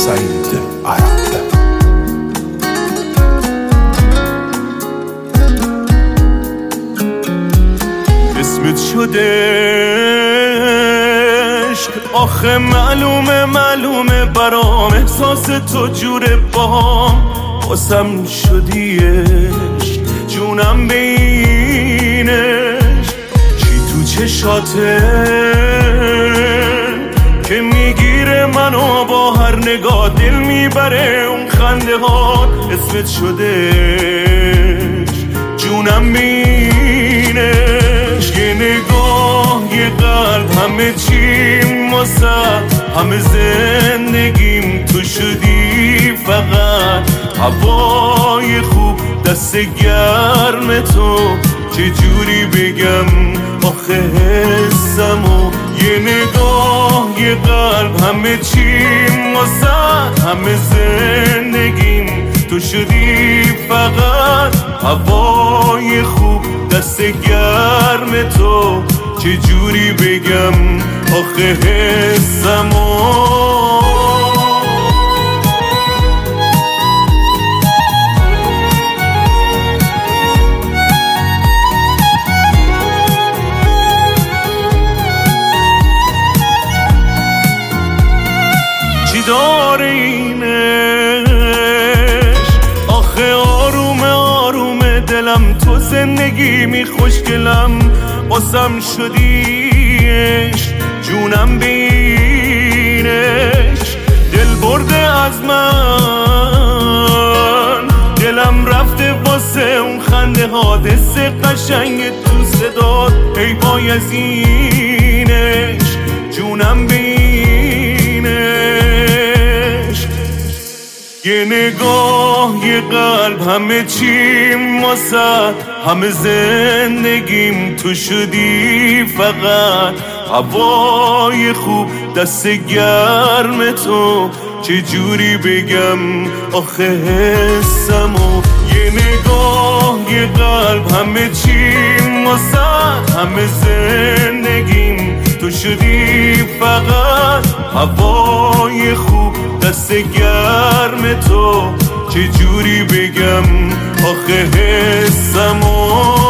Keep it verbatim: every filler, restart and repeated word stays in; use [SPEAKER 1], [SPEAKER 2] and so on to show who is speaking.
[SPEAKER 1] سعید عرب.
[SPEAKER 2] اسمت شده عشق، آخه معلومه معلومه برام احساس تو جوره باهم، واسم شدی عشق جونم بینش، چی تو چشاته که میگیره منو با هر نگاه، دل میبره اون خنده ها. اسمت شده جونم بینش، یه نگاه یه قلب همه چیم واسه همه زندگیم تو شدی فقط هوای خوب دست گرم تو، چجوری بگم آخه حسمو، یه نگاه یه قلب همه چیم واسه همه زندگیم تو شدی فقط هوای خوب دست گرم تو، چجوری بگم آخه حسمو. داره اینش آخه آرومه آرومه دلم، تو زندگی می خوشگلم باسم شدیش جونم بینش، دل برده از من دلم رفته واسه اون خنده ها، دست قشنگ تو صدات ای بایزینش جونم بینش، یه نگاه یه قلب همه چیم واسه همه زندگیم تو شدی فقط هوای خوب دست گرم تو، چجوری بگم آخه حسمو، یه نگاه یه قلب همه چیم واسه همه زندگیم تو شدی فقط هوای خوب دست گرم تو، چجوری بگم آخه حسمو.